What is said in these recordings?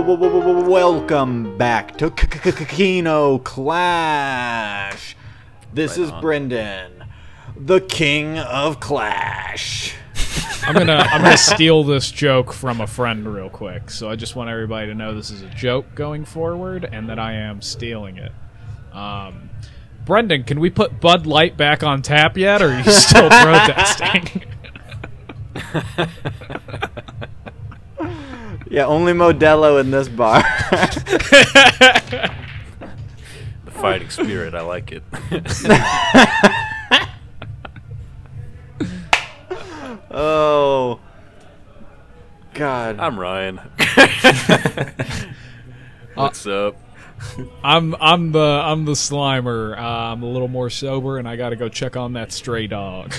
Welcome back to Kino Clash. This is Brendan, the king of Clash. I'm gonna steal this joke from a friend real quick. So I just want everybody to know this is a joke going forward, and that I am stealing it. Brendan, can we put Bud Light back on tap yet, or are you still protesting? Yeah, only Modelo in this bar. The fighting spirit, I like it. Oh, God. I'm Ryan. What's up? I'm the Slimer. I'm a little more sober, and I got to go check on that stray dog.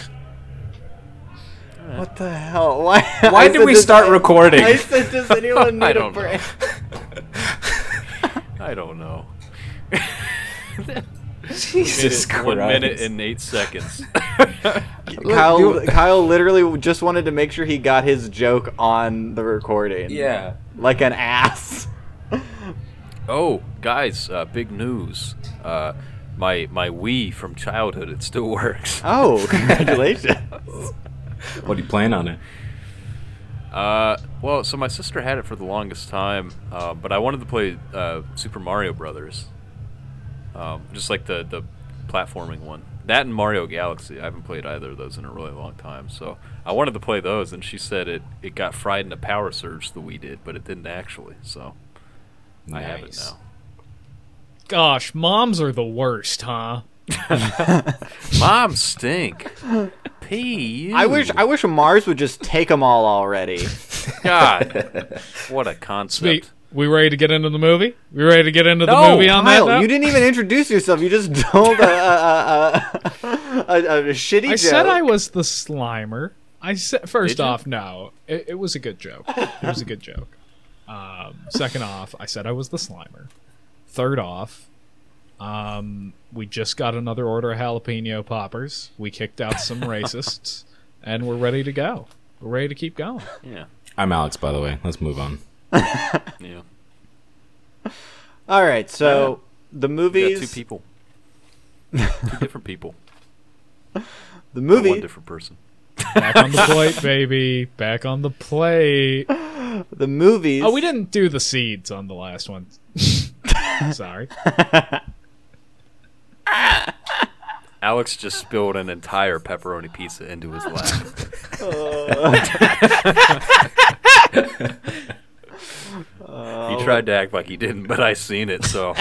What the hell? Why did we start recording? I said, does anyone need I a don't break? I don't know. Jesus Christ. 1 minute and 8 seconds. Kyle literally just wanted to make sure he got his joke on the recording. Yeah. Like an ass. Oh, guys, big news. My Wii from childhood, it still works. Oh, congratulations. What do you plan on it? Well, so my sister had it for the longest time, but I wanted to play Super Mario Brothers. Just like the platforming one. That and Mario Galaxy. I haven't played either of those in a really long time, so I wanted to play those, and she said it got fried in a power surge, the Wii did, but it didn't actually, so I have it now. Gosh, moms are the worst, huh? Moms stink. P. I wish Mars would just take them all already. God, what a concept. We ready to get into the movie? We ready to get into the No, movie on Kyle, that? You didn't even introduce yourself. You just told a shitty joke. I said I was the Slimer. I said Did you? off, no, it was a good joke. It was a good joke. Second off, I said I was the Slimer. Third off, we just got another order of jalapeno poppers. We kicked out some racists, and we're ready to go. We're ready to keep going. Yeah. I'm Alex, by the way. Let's move on. Yeah. All right, so the We movies. got two people. Two different people. The One movie. different person. Back on the plate, baby. Back on the plate. The movies. Oh, we didn't do the seeds on the last one. Sorry. Alex just spilled an entire pepperoni pizza into his lap. He tried to act like he didn't, but I seen it, so.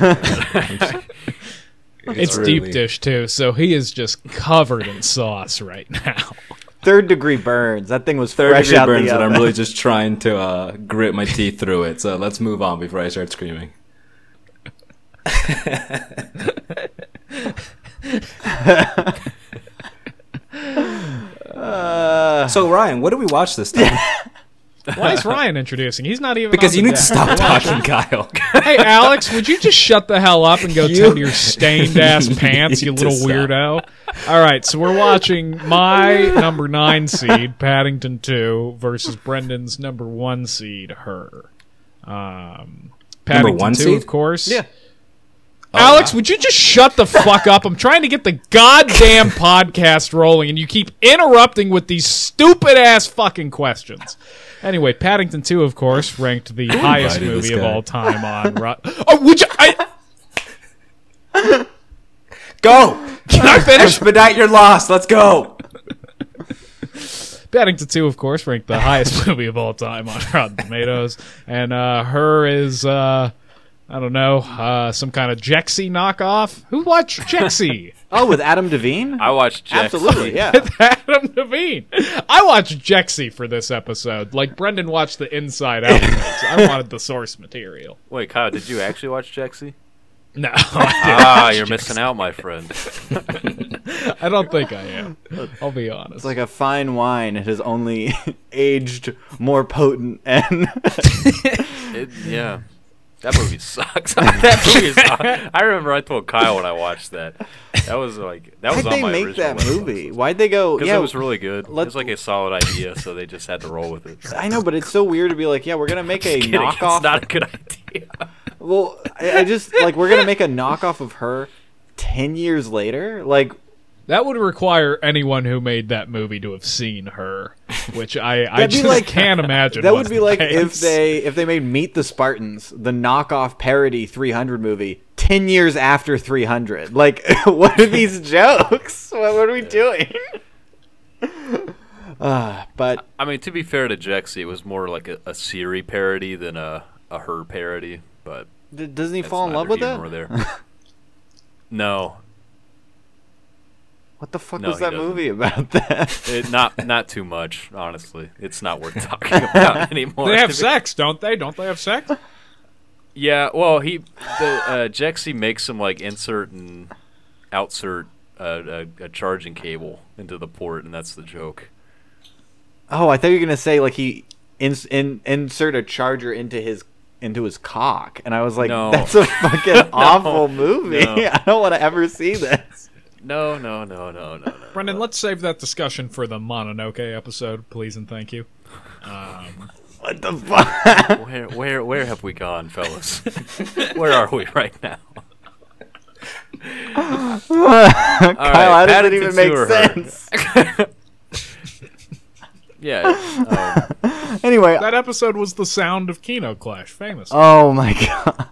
It's really- deep dish, too, so he is just covered in sauce right now. Third degree burns. That thing was Third fresh degree out burns, the and oven. I'm really just trying to grit my teeth through it. So let's move on before I start screaming. So Ryan, what did we watch this time? Why is Ryan introducing? He's not even Because on you the need to deck. stop talking, Kyle. Hey, Alex, would you just shut the hell up and go tend to your stained-ass pants, you need to little stop. weirdo? All right, so we're watching my number 9 seed, Paddington 2, versus Brendan's number 1 seed, Her. Paddington 1 2, seed? of course. Yeah. Alex, would you just shut the fuck up? I'm trying to get the goddamn podcast rolling, and you keep interrupting with these stupid-ass fucking questions. Anyway, Paddington 2, of course, ranked the highest invited this movie of guy? all time on... Oh, would you... Go! Can I finish? Expedite your loss. Let's go. Paddington 2, of course, ranked the highest movie of all time on Rotten Tomatoes. And Her is, I don't know, some kind of Jexy knockoff? Who watched Jexy? Oh, with Adam Devine? I watched Jack. Absolutely, yeah. Adam Devine. I watched Jexy for this episode. Like Brendan watched the Inside Out. I wanted the source material. Wait, Kyle, did you actually watch Jexy? No, You're missing out, my friend. I don't think I am. I'll be honest. It's like a fine wine. It has only aged more potent and Yeah. That movie sucks. That movie is. I remember I told Kyle when I watched that. That was on Why'd my they make original that movie? Why'd they go? Because Yeah, it was really good. It was like a solid idea, so they just had to roll with it. I know, but it's so weird to be like, yeah, we're gonna make a Just kidding, knockoff. It's not a good idea. Well, I just like we're gonna make a knockoff of her 10 years later. Like, That would require anyone who made that movie to have seen her, which I That'd be just like- can't imagine. that was would be the like case. if they made Meet the Spartans, the knockoff parody 300 movie, 10 years after 300. Like, what are these jokes? What are we doing? But I mean, to be fair to Jexy, it was more like a Siri parody than a her parody. But doesn't he that's fall in love neither with here nor it? there. No, What the fuck No, was he that doesn't. movie about that? not too much. Honestly, it's not worth talking about anymore. They have To be- sex, don't they? Don't they have sex? Yeah, well, Jexy makes him like insert and outsert a charging cable into the port, and that's the joke. Oh, I thought you were gonna say like he insert a charger into his cock, and I was like, No. that's a fucking awful movie. No. I don't want to ever see this. No. Brendan, let's save that discussion for the Mononoke episode, please and thank you. What the fuck? Where have we gone, fellas? Where are we right now? Kyle, how does it even Paddington make 2 or her? sense? Yeah. Anyway, That episode was the sound of Kino Clash, famous. oh my god.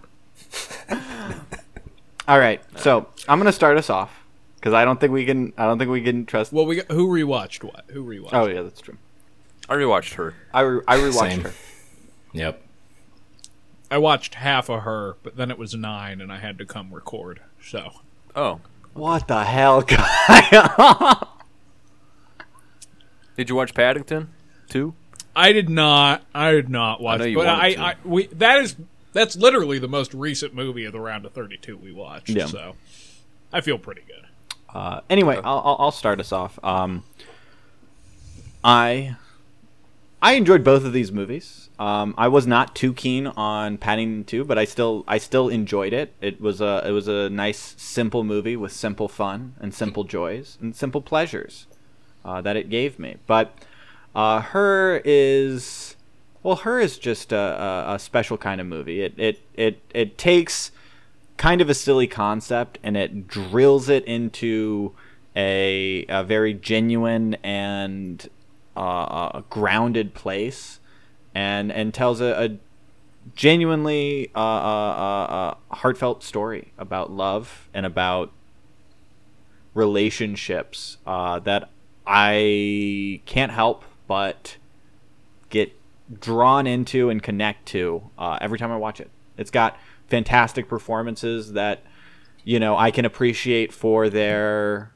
All right, so I'm gonna start us off because I don't think we can trust. Well, who rewatched what? Who rewatched? Oh yeah, that's true. I rewatched her. I rewatched Same. her. Yep. I watched half of her, but then it was 9, and I had to come record. So Oh. What the hell, Kyle? Did you watch Paddington 2? I did not watch. know you but wanted that's literally the most recent movie of the round of 32 we watched. Yeah. So I feel pretty good. Anyway, I'll start us off. I enjoyed both of these movies. I was not too keen on Paddington 2, but I still enjoyed it. It was a nice, simple movie with simple fun and simple joys and simple pleasures that it gave me. But Her is just a special kind of movie. It takes kind of a silly concept and it drills it into a very genuine and a grounded place, and tells a genuinely heartfelt story about love and about relationships that I can't help but get drawn into and connect to every time I watch it. It's got fantastic performances that I can appreciate for their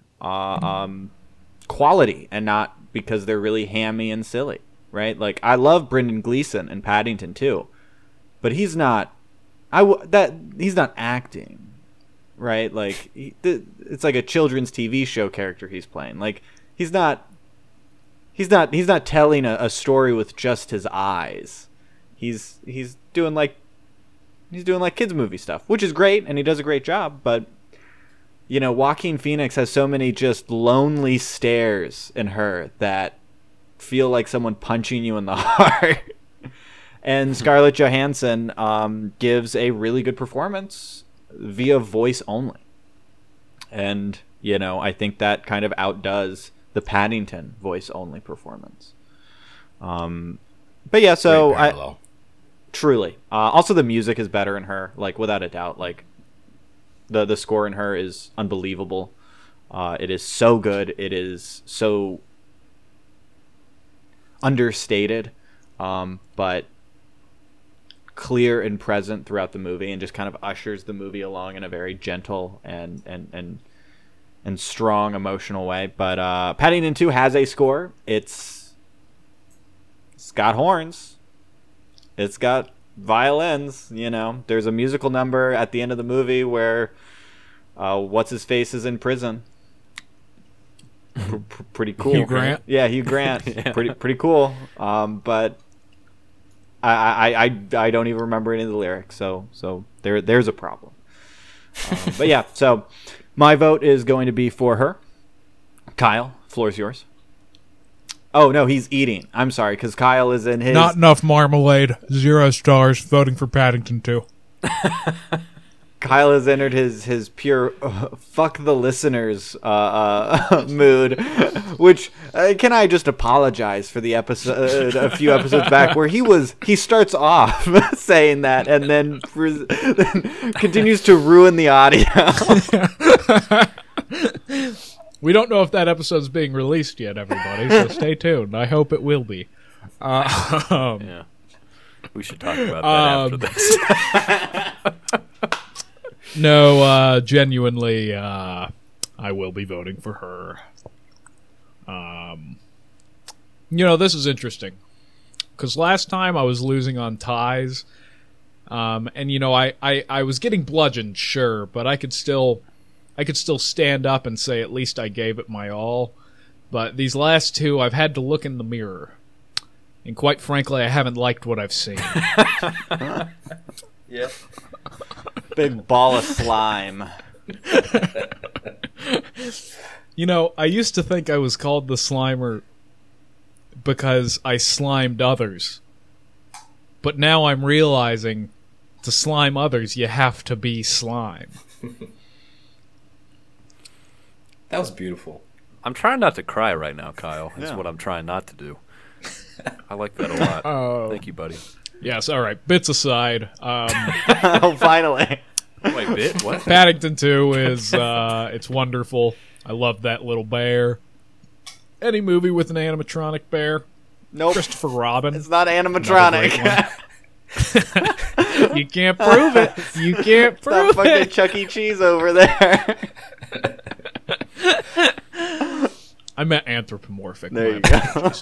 quality and not because they're really hammy and silly, right? Like, I love Brendan Gleeson in Paddington too, but he's not he's not acting, right? Like, it's like a children's TV show character he's playing. Like, he's not telling a story with just his eyes. He's doing like kids movie stuff, which is great, and he does a great job. But Joaquin Phoenix has so many just lonely stares in Her that feel like someone punching you in the heart. And Scarlett Johansson gives a really good performance via voice only, and I think that kind of outdoes the Paddington voice only performance. But yeah, so Great parallel. truly. Also, the music is better in Her, like, without a doubt. Like, the score in Her is unbelievable. It is so good. It is so understated, but clear and present throughout the movie, and just kind of ushers the movie along in a very gentle and strong emotional way. But Paddington 2 has a score. It's got horns. It's got violins. There's a musical number at the end of the movie where what's his face is in prison. Pretty cool. Hugh Grant? Yeah, Hugh Grant. Yeah. Pretty cool. But I don't even remember any of the lyrics, so there's a problem. But yeah, so my vote is going to be for her. Kyle, floor is yours. Oh no, he's eating. I'm sorry, because Kyle is in his. Not enough marmalade. 0 stars. Voting for Paddington 2. Kyle has entered his pure fuck the listeners mood, which can I just apologize for the episode a few episodes back where he starts off saying that and then continues to ruin the audio. We don't know if that episode's being released yet, everybody, so stay tuned. I hope it will be. Yeah. We should talk about that after this. No, genuinely, I will be voting for her. This is interesting. Because last time I was losing on ties. And, I was getting bludgeoned, sure, but I could still stand up and say at least I gave it my all. But these last two, I've had to look in the mirror. And quite frankly, I haven't liked what I've seen. Yep. Big ball of slime. I used to think I was called the Slimer because I slimed others. But now I'm realizing to slime others, you have to be slime. That was beautiful. I'm trying not to cry right now, Kyle. Is Yeah. what I'm trying not to do. I like that a lot. Thank you, buddy. Yes, all right. Bits aside. Oh, finally. Wait, bit? What? Paddington 2 is it's wonderful. I love that little bear. Any movie with an animatronic bear. Nope. Christopher Robin. It's not Another animatronic. great one. You can't prove it. You can't It's not prove fucking it. Chuck E. Cheese over there. I meant anthropomorphic. There My you go. apologies.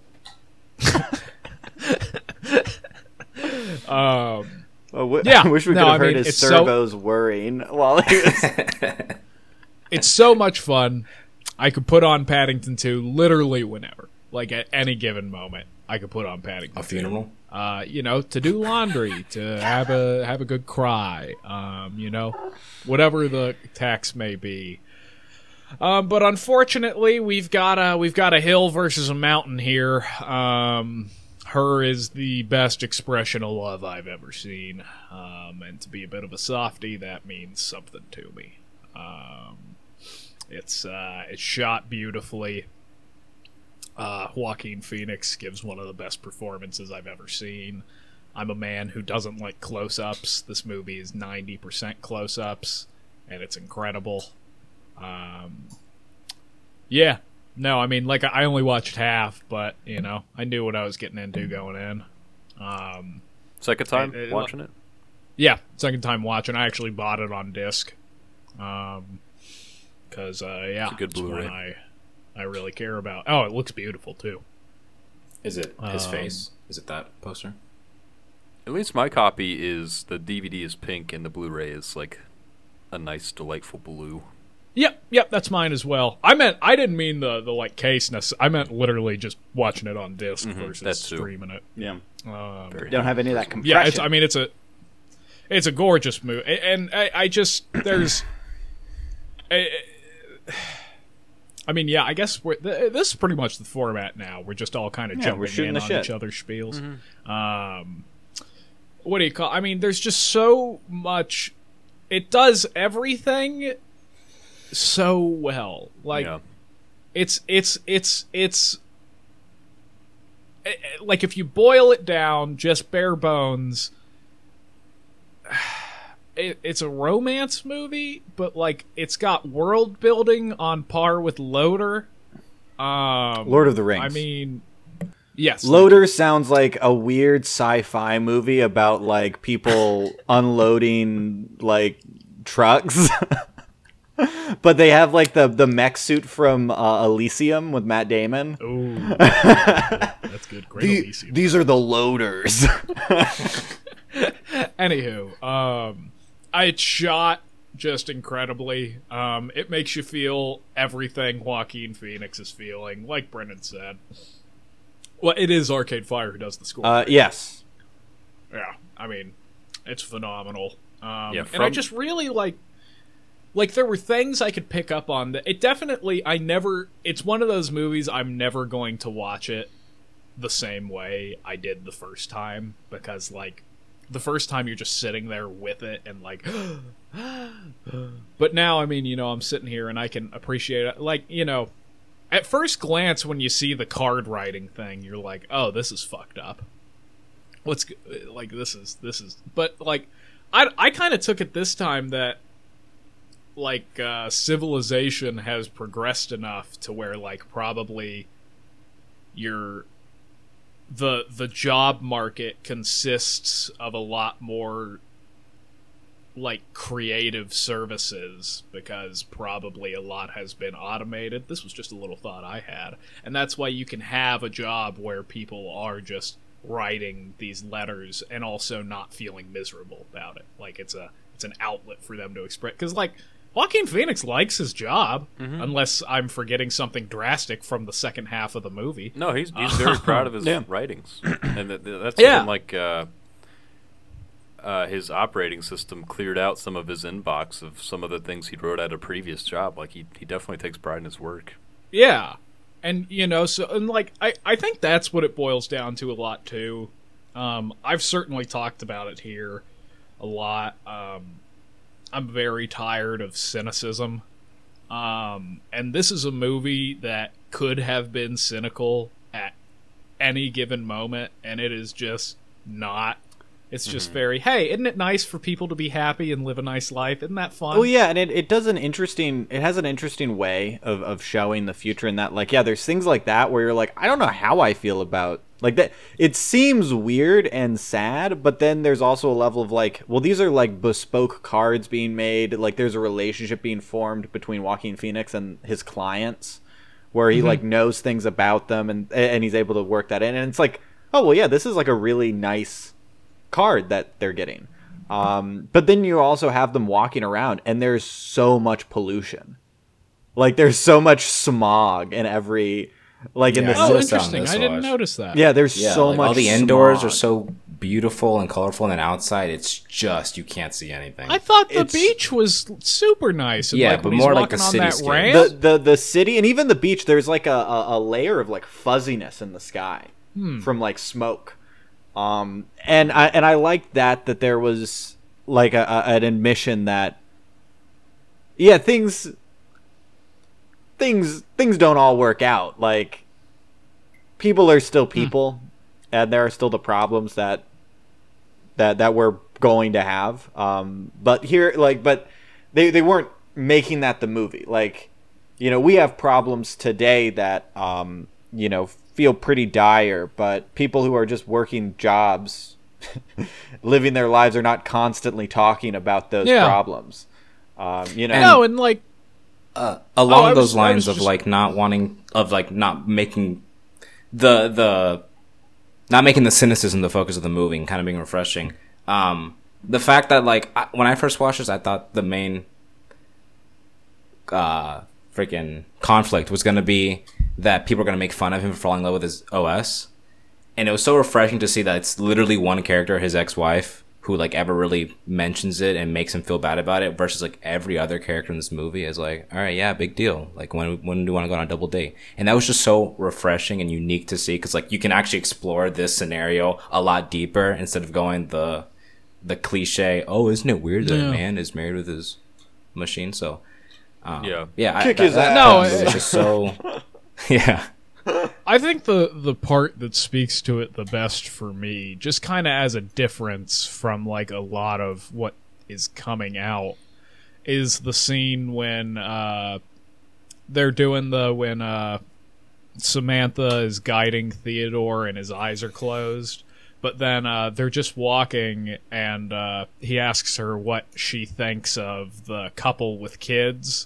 Yeah. I wish we could No, have I heard mean, his it's so- servos whirring while he was. It's so much fun. I could put on Paddington 2 literally whenever. Like at any given moment, I could put on Paddington 2. A funeral? To do laundry, to have a good cry, whatever the tax may be. But unfortunately, we've got a hill versus a mountain here. Her is the best expression of love I've ever seen, and to be a bit of a softie, that means something to me. It's shot beautifully. Joaquin Phoenix gives one of the best performances I've ever seen. I'm a man who doesn't like close-ups. This movie is 90% close-ups, and it's incredible. Yeah. No, I mean, like, I only watched half, but, I knew what I was getting into going in. Second time watching it? Yeah, second time watching. I actually bought it on disc. Because, It's a good it's one Blu-ray. I really care about. Oh, it looks beautiful, too. Is it his face? Is it that poster? At least my copy is the DVD is pink and the Blu-ray is like a nice, delightful blue. Yep, that's mine as well. I didn't mean the like caseness. I meant literally just watching it on disc versus that too. streaming it. Yeah. Very Don't have any of that compression. Yeah, it's a gorgeous movie, and I just there's. I guess this is pretty much the format now. We're just all kind of we're jumping shooting in the on shit. each other's spiels. What do you call? I mean, there's just so much. It does everything so well. Like Yeah. it's like if you boil it down, just bare bones. It's a romance movie, but like it's got world building on par with Loader. Lord of the Rings. I mean, yes, Loader sounds like a weird sci-fi movie about like people unloading like trucks. But they have like the mech suit from Elysium with Matt Damon. Ooh, that's good. Great Elysium. These are the loaders. Anywho, it's shot just incredibly. It makes you feel everything Joaquin Phoenix is feeling, like Brendan said. Well, it is Arcade Fire who does the score. Yes. Yeah, I mean, it's phenomenal. Yeah, and I just really like there were things I could pick up on that it definitely it's one of those movies I'm never going to watch it the same way I did the first time, because like the first time you're just sitting there with it and like but now, I mean, you know, I'm sitting here and I can appreciate it. Like, you know, at first glance when you see the card writing thing, you're like, oh, this is fucked up. What's like this is but like I kind of took it this time that like civilization has progressed enough to where like probably the job market consists of a lot more like creative services, because probably a lot has been automated. This was just a little thought I had, and that's why you can have a job where people are just writing these letters and also not feeling miserable about it. Like it's an outlet for them to express, because like Joaquin Phoenix likes his job, unless I'm forgetting something drastic from the second half of the movie. No, he's very proud of his Yeah. writings, and that's Yeah. even like his operating system cleared out some of his inbox of some of the things he wrote at a previous job. Like he definitely takes pride in his work. Yeah. And, you know, so, and like, I think that's what it boils down to a lot, too. I've certainly talked about it here a lot. I'm very tired of cynicism. And this is a movie that could have been cynical at any given moment, and it is just not. It's just very, hey, isn't it nice for people to be happy and live a nice life? Isn't that fun? Oh yeah, and it has an interesting way of showing the future in that, like, yeah, there's things like that where you're like, I don't know how I feel about like that. It seems weird and sad, but then there's also a level of like, well, these are like bespoke cards being made, like there's a relationship being formed between Joaquin Phoenix and his clients where he like knows things about them and he's able to work that in, and it's like, oh well, yeah, this is like a really nice card that they're getting. But then you also have them walking around and there's so much pollution. Like there's so much smog in every, like in the Oh, noticed on interesting. this I didn't watch. notice that. yeah, there's Yeah, so like, much all the indoors smog. are so beautiful and colorful, and then outside it's just you can't see anything. I thought the It's- beach was super nice. And Yeah, like, but when he's more like the walking on that cityscape. ramp, the city and even the beach, there's like a layer of like fuzziness in the sky from like smoke. And I liked that there was like an admission that yeah, things don't all work out. Like people are still people, and there are still the problems that we're going to have. But here, like, but they weren't making that the movie. Like, you know, we have problems today that you know, feel pretty dire, but people who are just working jobs, living their lives, are not constantly talking about those Yeah. problems. You know, no, and like, Along I was- those I lines was of just- like not wanting of like not making the not making the cynicism the focus of the movie and kind of being refreshing. The fact that like when I first watched this, I thought the main freaking conflict was going to be that people are going to make fun of him for falling in love with his OS, and it was so refreshing to see that it's literally one character, his ex-wife, who like ever really mentions it and makes him feel bad about it, versus like every other character in this movie is like, all right, yeah, big deal. Like when do you want to go on a double date? And that was just so refreshing and unique to see, because like you can actually explore this scenario a lot deeper instead of going the cliche. Oh, isn't it weird that a man is married with his machine? So Yeah. Kick his ass. No, it's just so yeah. I think the part that speaks to it the best for me, just kind of as a difference from like a lot of what is coming out, is the scene when they're doing when Samantha is guiding Theodore and his eyes are closed, but then they're just walking and he asks her what she thinks of the couple with kids.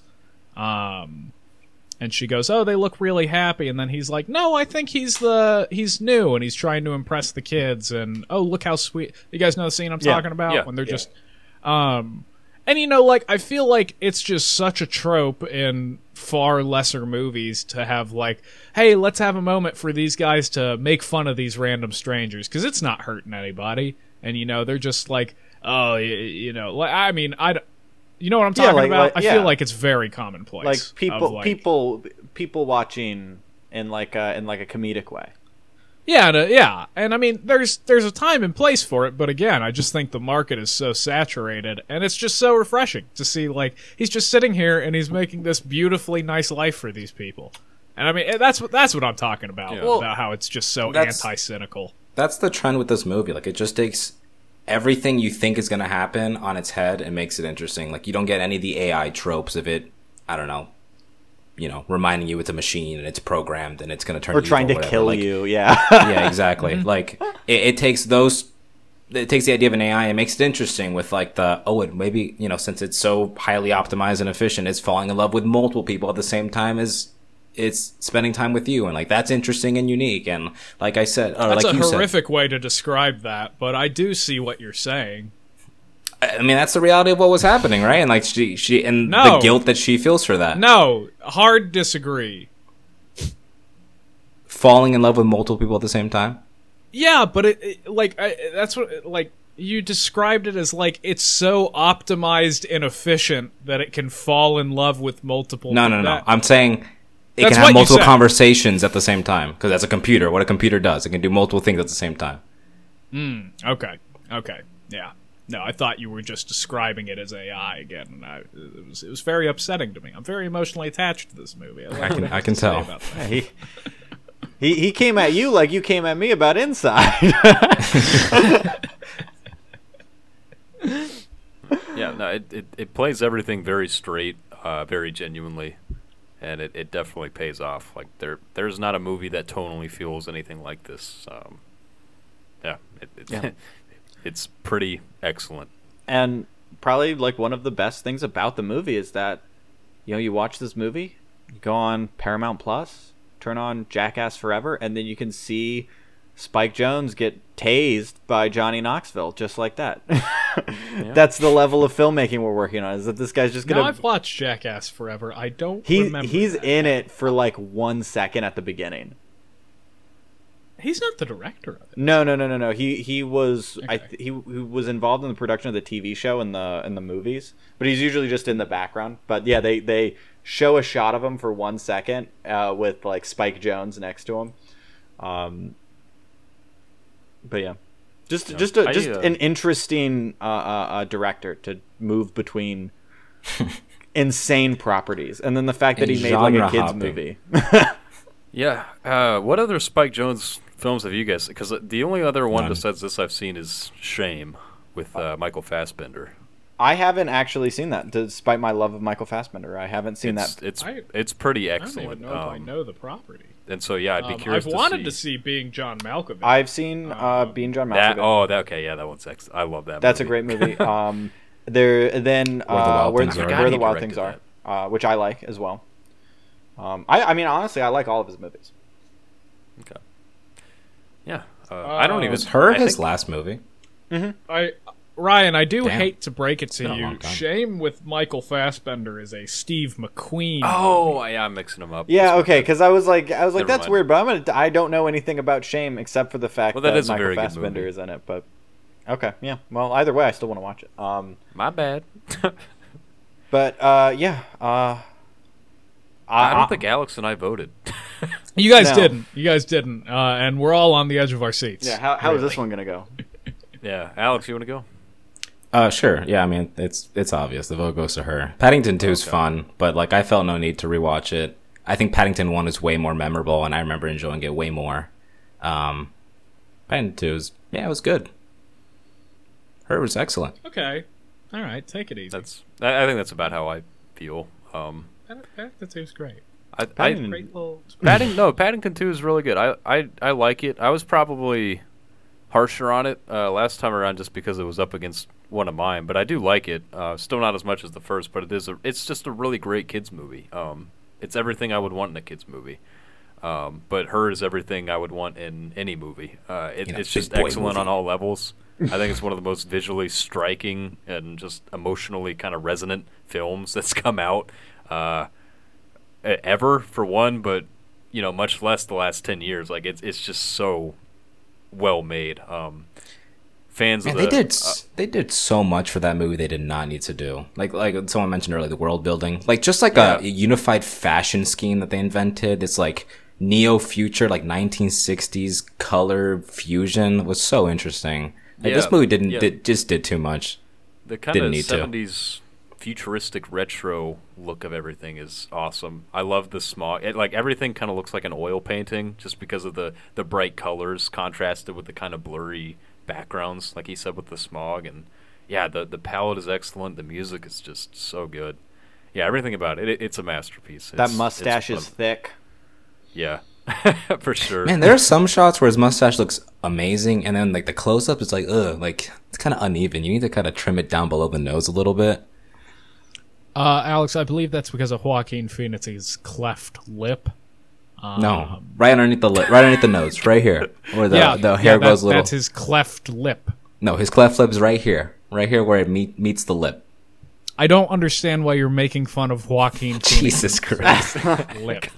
And she goes, oh, they look really happy. And then he's like, no, I think he's new and he's trying to impress the kids. And, oh, look how sweet. You guys know the scene I'm talking about? Yeah. When they're just, and you know, like, I feel like it's just such a trope in far lesser movies to have like, hey, let's have a moment for these guys to make fun of these random strangers. 'Cause it's not hurting anybody. and they're just like, oh, I mean, you know what I'm talking about? like, I feel like it's very commonplace. Like people watching in like a comedic way. Yeah, and I mean, there's a time and place for it, but again, I just think the market is so saturated, and it's just so refreshing to see, like, he's just sitting here and he's making this beautifully nice life for these people, and I mean, that's what I'm talking about, about how it's just so anti-cynical. That's the trend with this movie. Like, it just takes everything you think is going to happen on its head and makes it interesting. Like, you don't get any of the AI tropes of it, I don't know, reminding you it's a machine and it's programmed and it's going to turn or trying to kill you. Yeah. Yeah, exactly. Like it takes the idea of an AI and makes it interesting with like it maybe, since it's so highly optimized and efficient, it's falling in love with multiple people at the same time as it's spending time with you. And like, that's interesting and unique. And like I said, that's like a horrific way to describe that, but I do see what you're saying. I mean, that's the reality of what was happening, right? And like she and the guilt that she feels for that. No, hard disagree. Falling in love with multiple people at the same time. Yeah, but that's what like you described it as, like, it's so optimized and efficient that it can fall in love with multiple. No. I'm saying it can have multiple conversations at the same time because that's a computer. What a computer does, it can do multiple things at the same time. Okay. Yeah. No, I thought you were just describing it as AI again, and it was very upsetting to me. I'm very emotionally attached to this movie. I can tell. He came at you like you came at me about Inside. Yeah, no, it plays everything very straight, very genuinely, and it definitely pays off. Like there's not a movie that tonally feels anything like this. It's pretty excellent. And probably like one of the best things about the movie is that, you watch this movie, you go on Paramount Plus, turn on Jackass Forever, and then you can see Spike Jonze get tased by Johnny Knoxville just like that. That's the level of filmmaking we're working on, is that this guy's just gonna... Now, I've watched Jackass Forever. I don't remember He's that. in it for like 1 second at the beginning. He's not the director of it. No. He was Okay. he was involved in the production of the TV show and the movies, but he's usually just in the background. But yeah, they show a shot of him for 1 second with like Spike Jonze next to him. But yeah, just an interesting director to move between insane properties, and then the fact that he made like a kids movie. Yeah. What other Spike Jonze films have you guys? Because the only other one besides this I've seen is Shame with Michael Fassbender. I haven't actually seen that, despite my love of Michael Fassbender. I haven't seen that. It's pretty excellent. I don't even know if I know the property. And so yeah, I'd be curious. I've wanted to see Being John Malkovich. I've seen Being John Malkovich. That one's excellent. I love that. That's movie. a great movie. Where the Wild Things Are, which I like as well. I mean, honestly, I like all of his movies. Okay. Yeah. I don't even. Was Her his last movie? Mm-hmm. Ryan, I do Damn. hate to break it to you. Shame with Michael Fassbender is a Steve McQueen. Oh, yeah, I'm mixing them up. Yeah, okay, because I was like, that's mind. weird, but I don't know anything about Shame except for the fact that is a Michael very good Fassbender movie. is in it. But okay, yeah. Well, either way, I still want to watch it. My bad. But yeah. I don't think Alex and I voted. You guys No. didn't. You guys didn't. And we're all on the edge of our seats. Yeah. How is this one gonna go? Yeah, Alex, you want to go? Sure. Yeah, I mean, it's obvious. The vote goes to her. Paddington 2 is fun, but like I felt no need to rewatch it. I think Paddington 1 is way more memorable, and I remember enjoying it way more. Paddington 2 it was good. Her was excellent. Okay. All right. Take it easy. I think that's about how I feel. That seems great. Paddington- Great little. Paddington 2 is really good. I like it. I was probably harsher on it last time around just because it was up against one of mine, but I do like it. Still not as much as the first, but it's just a really great kids movie. It's everything I would want in a kids movie. But Her is everything I would want in any movie. It's just excellent movie. on all levels. I think it's one of the most visually striking and just emotionally kind of resonant films that's come out ever, for one, but much less the last 10 years. Like it's just so well made. fans Man, of the. they did so much for that movie they did not need to do. Like someone mentioned earlier, the world building, just like Yeah. a unified fashion scheme that they invented. It's like neo future, like 1960s color fusion was so interesting. Like this movie just did too much. The kind Didn't of need to. 70s futuristic retro look of everything is awesome. I love the smog. Like everything kind of looks like an oil painting just because of the bright colors contrasted with the kind of blurry backgrounds, like he said, with the smog. And yeah, the palette is excellent. The music is just so good. Yeah, everything about it. It's a masterpiece. That It's mustache fun. is thick. Yeah, for sure. Man, there are some shots where his mustache looks amazing, and then like the close up is like, ugh, like it's kind of uneven. You need to kind of trim it down below the nose a little bit. Alex, I believe that's because of Joaquin Phoenix's cleft lip. No, right underneath the lip, right underneath the nose, right here, where the hair goes a little. That's his cleft lip. No, his cleft lip is right here where it meets the lip. I don't understand why you're making fun of Joaquin Jesus Christ! Phoenix's lip.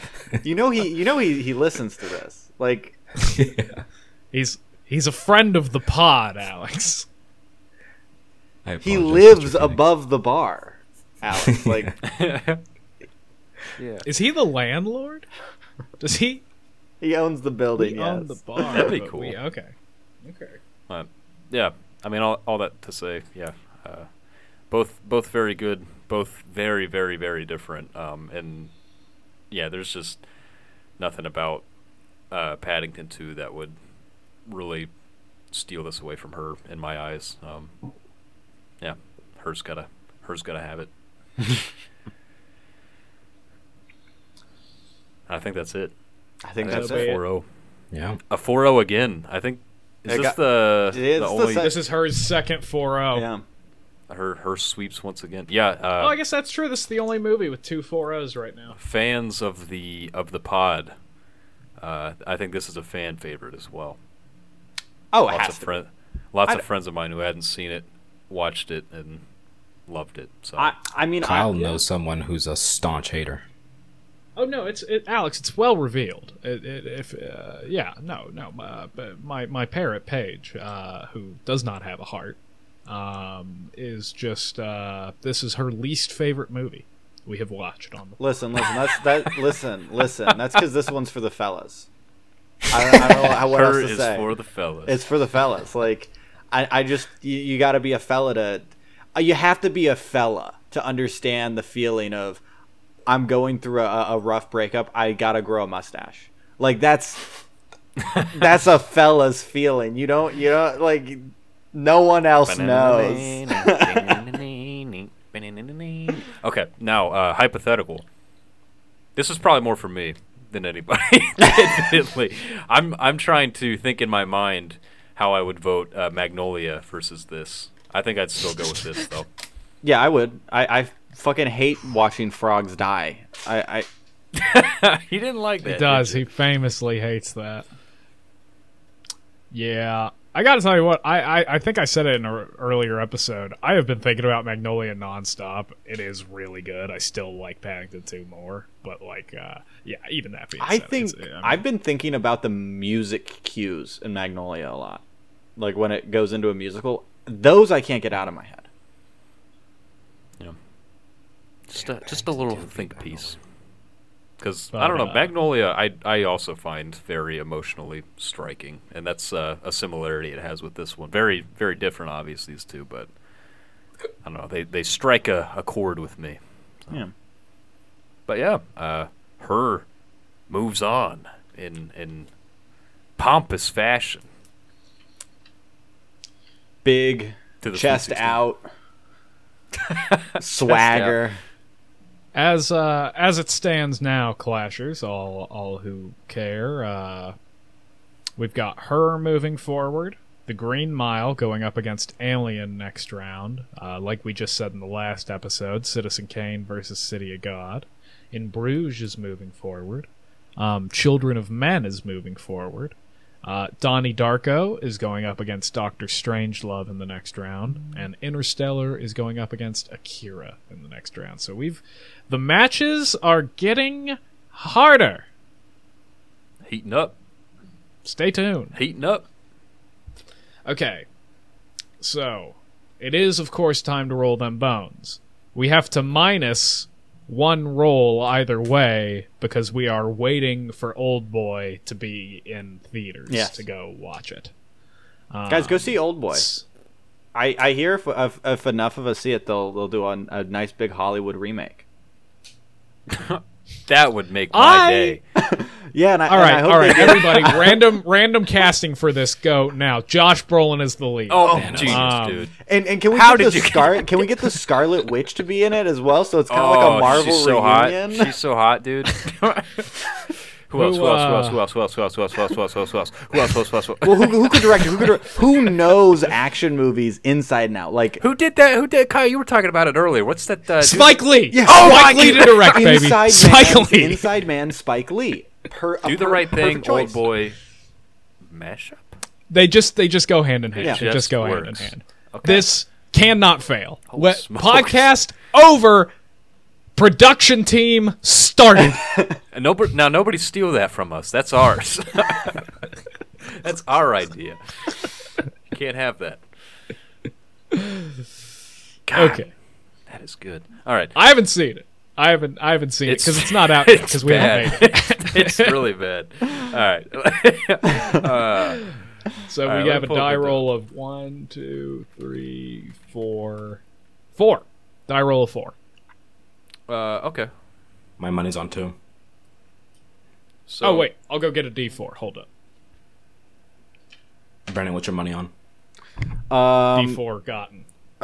He listens to this. Like, He's a friend of the pod, Alex. I he apologize, lives Mr. Phoenix. above the bar, Alex. Like, Yeah. Is he the landlord? Does he he owns the building. own Yes. the bar? That'd be but cool. Okay. Yeah, I mean, all that to say, yeah, both very good, both very, very, very different, and yeah, there's just nothing about Paddington 2 that would really steal this away from her in my eyes. Yeah, her's gotta have it. I think that's it. I think That's that's a it. 4-0. Yeah. A 4-0 again. I think. Is It this got- the it is the only sec- This is her second 4-0. Yeah. her sweeps once again? Yeah. Oh, I guess that's true. This is the only movie with 2 4-0s right now. Fans of the pod, I think this is a fan favorite as well. Oh, it Lots has of to. friends, lots I of d- friends of mine who hadn't seen it, watched it and loved it. So I mean, Kyle knows someone who's a staunch hater. Oh no, Alex. It's well revealed. But my parrot Paige, who does not have a heart, is just this is her least favorite movie we have watched on the. Listen. Listen. That's because this one's for the fellas. I don't know what her else to is say. for the fellas. It's for the fellas. Like, I just you got to be a fella to. You have to be a fella to understand the feeling of, I'm going through a rough breakup. I gotta grow a mustache. Like that's a fella's feeling. You don't like. No one else knows. Okay, now hypothetical. This is probably more for me than anybody. Admittedly, I'm trying to think in my mind how I would vote Magnolia versus this. I think I'd still go with this though. Yeah, I would. I fucking hate watching frogs die. I He didn't like that. He does. did He famously hates that. Yeah. I gotta tell you what, I think I said it in an earlier episode. I have been thinking about Magnolia nonstop. It is really good. I still like Paddington 2 more. But, yeah, even that being I said, think it's- I've been thinking about the music cues in Magnolia a lot. Like when it goes into a musical, those I can't get out of my head. Yeah. Just a little think piece. Because But, I don't know, Magnolia, I also find very emotionally striking, and that's a similarity it has with this one. Very very different, obviously, these two, but I don't know, they strike a chord with me. So. Yeah. But yeah, her moves on in pompous fashion Big to the chest Sweet 16. out, swagger. As it stands now, Clashers, all who care, we've got her moving forward. The Green Mile going up against Alien next round. Like we just said in the last episode, Citizen Kane versus City of God. In Bruges is moving forward. Children of Men is moving forward. Donnie Darko is going up against Doctor Strangelove in the next round, and Interstellar is going up against Akira in the next round. So the matches are getting harder. Heating up. Stay tuned. Heating up. Okay, So, it is, of course, time to roll them bones. We have to minus one roll either way because we are waiting for Old Boy to be in theaters to go watch it. Guys, go see Old Boy. I hear if enough of us see it, they'll do a nice big Hollywood remake. That would make my day. Yeah, and I all hope right, they do. everybody, random casting for this. Go now. Josh Brolin is the lead. Oh, genius, dude. And can we How get did the Can we get the Scarlet Witch to be in it as well? So it's kind of like a Marvel she's so reunion. hot. She's so hot, dude. Who else? Well, who could direct it? Who knows action movies inside and out? Like Who did that? Who did? Kyle, you were talking about it earlier. What's that? Spike Lee. Yeah, Spike Lee to direct, baby. Inside Man, Spike Lee. Do the right thing, choice. Old Boy. Mashup. They just go hand in hand. Yeah. They just go hand in Works. hand. Okay. This cannot fail. Holy smokes. Podcast over. Production team started. And nobody steal that from us. That's ours. That's our idea. You can't have that. God, Okay. that is good. All right. I haven't seen it. I haven't seen it because it's not out yet because we haven't made it. It's really bad. All right. So All right, we let have me a pull die up the- roll of 1, 2, 3, 4. 4. Die roll of 4. Okay. My money's on 2. So, Oh wait, I'll go get a D4. Hold up. Brandon, what's your money on? D4 gotten.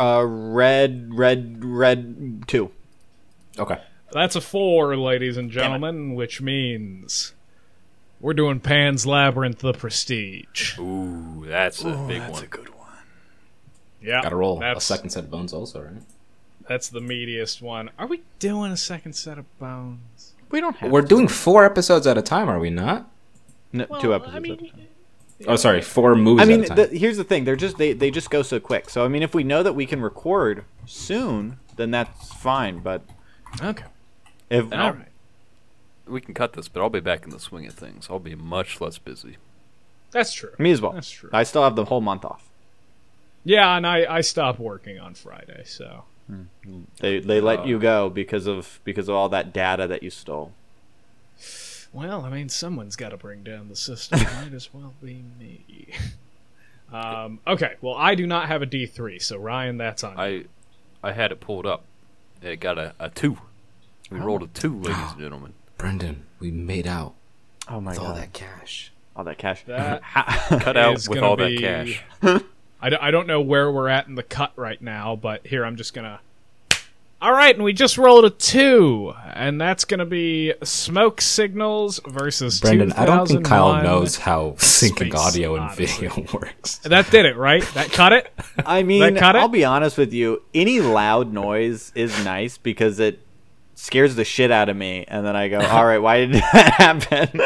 Red 2. Okay. That's a 4, ladies and gentlemen, which means we're doing Pan's Labyrinth: The Prestige. Ooh, that's a big That's one. a good one. Yeah, Gotta roll a That's, second set of bones also, right? that's the meatiest one. Are we doing a second set of bones? We don't have. We're doing 4 episodes at a time, are we not? 2 episodes. I mean, at a time. Oh, sorry, 4 movies I mean, at a time. here's the thing. They just go so quick. So I mean, if we know that we can record soon, then that's fine. But okay. if All right. We can cut this, but I'll be back in the swing of things. I'll be much less busy. That's true. me as well. That's true. I still have the whole month off. Yeah, and I stopped working on Friday, so They let you go because of all that data that you stole. well, I mean, someone's got to bring down the system. Might as well be me. Okay, well, I do not have a D3, so Ryan, that's on you. I had it pulled up. It got a 2. We rolled a 2, ladies and gentlemen. Brendan, we made out Oh my with all god! that cash. All that cash. That Cut out is with gonna all that be- cash. I don't know where we're at in the cut right now, but here I'm just gonna. All right, and we just rolled a 2, and that's gonna be Smoke Signals versus Brendan, I don't think Kyle 2001. knows how syncing Space audio and Odyssey. video works. That did it, right? That cut it. I mean, That cut it? I'll be honest with you. Any loud noise is nice because it scares the shit out of me, and then I go, "All right, why did that happen?"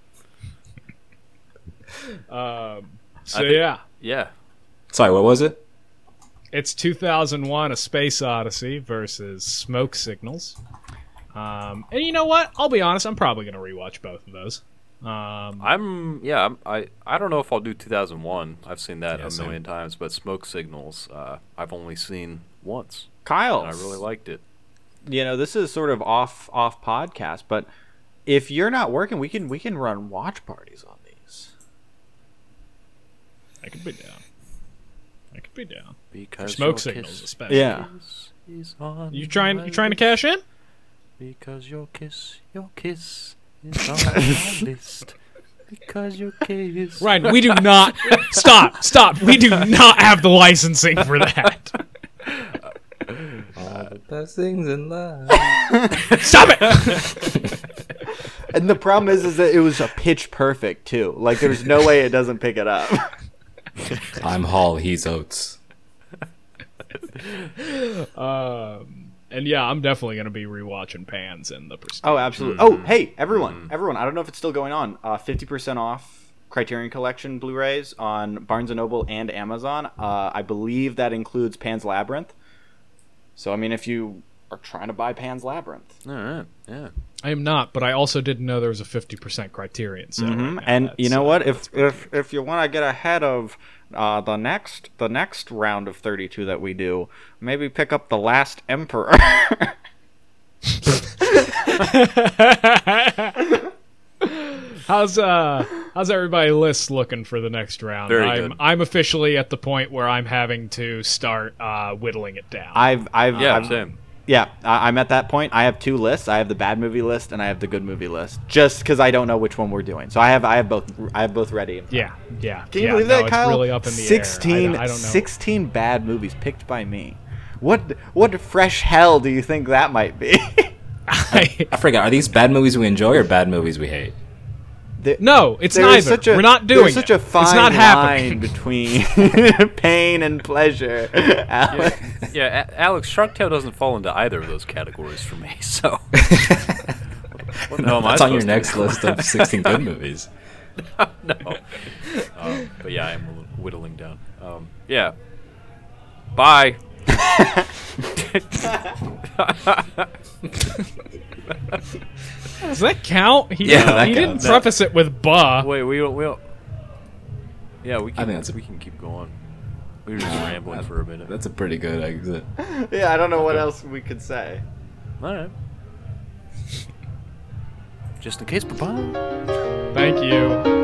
So think- yeah, Yeah. Sorry, what was it? it's 2001: A Space Odyssey versus Smoke Signals. And you know what? I'll be honest. I'm probably gonna rewatch both of those. I don't know if I'll do 2001. I've seen that a million times, but Smoke Signals, I've only seen once, Kyle, and I really liked it. you know, this is sort of off podcast, but if you're not working, we can run watch parties on these. I could be down. Because Smoke your Signals, kiss especially. Yeah. is on You trying my to cash in? Because your kiss is on my list. Because your kiss. Ryan, we do not stop. We do not have the licensing for that. All the best things in life. Stop it. And the problem is that it was a pitch perfect too. Like there's no way it doesn't pick it up. I'm Hall, he's Oates. And yeah, I'm definitely gonna be rewatching Pans and the Prestige. Oh, absolutely. Oh, hey, everyone. I don't know if it's still going on. 50% off Criterion Collection Blu-rays on Barnes & Noble and Amazon. I believe that includes Pan's Labyrinth. So, I mean, if you are trying to buy Pan's Labyrinth. All right. Yeah. I am not, but I also didn't know there was a 50% Criterion. So right now And you that's, know what? that's If you want to get ahead of the next round of 32 that we do, maybe pick up The Last Emperor. How's everybody's list looking for the next round? Very good. I'm officially at the point where I'm having to start whittling it down. Same. Yeah, I'm at that point. I have 2 lists. I have the bad movie list and I have the good movie list. Just because I don't know which one we're doing, so I have both ready. Yeah. Can you believe that, Kyle? It's really up in the 16, air. I don't know. 16 bad movies picked by me. What fresh hell do you think that might be? I forget. Are these bad movies we enjoy or bad movies we hate? No, it's There is neither. We're not doing There's such a fine it's not line happening. between pain and pleasure. Alex. Alex, Shark Tale doesn't fall into either of those categories for me. So what the hell am I That's on your supposed to next do? list of 16 good movies. No. But yeah, I'm whittling down. Yeah. Bye. Does that count? He that didn't counts. preface it with "bah." Wait, we don't. Yeah, we I think can. We can keep going. We were just rambling for a minute. That's a pretty good exit. Yeah, I don't know what else we could say. All right. Just in case, bye. Thank you.